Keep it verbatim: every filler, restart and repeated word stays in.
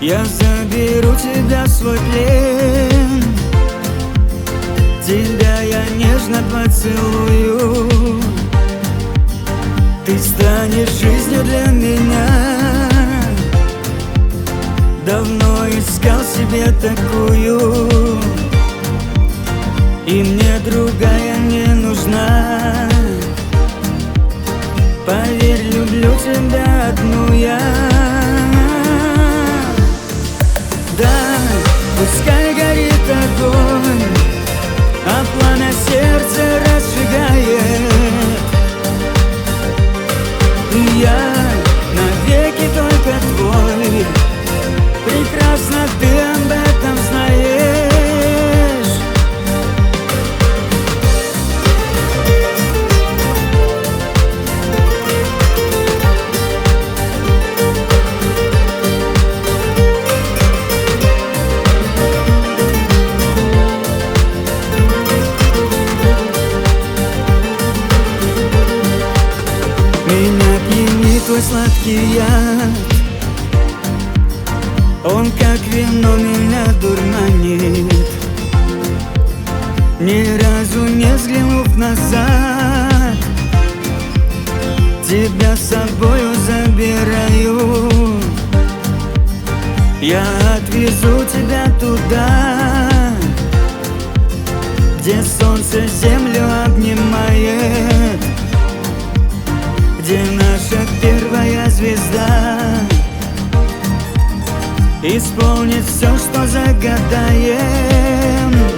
Я заберу тебя в свой плен, тебя я нежно поцелую. Ты станешь жизнью для меня. Давно искал себе такую, и мне другая не нужна. Поверь, люблю тебя одну я. Да, пускай горит огонь, а пламя сердце разжигает. И я навеки только твой. Прекрасно ты об этом знаешь. Меня пьянит твой сладкий яд, он как вино меня дурманит. Ни разу не взглянув назад, тебя с собою забираю. Я отвезу тебя туда, где солнце землю обнимает, где наша первая звезда исполнит все, что загадаем.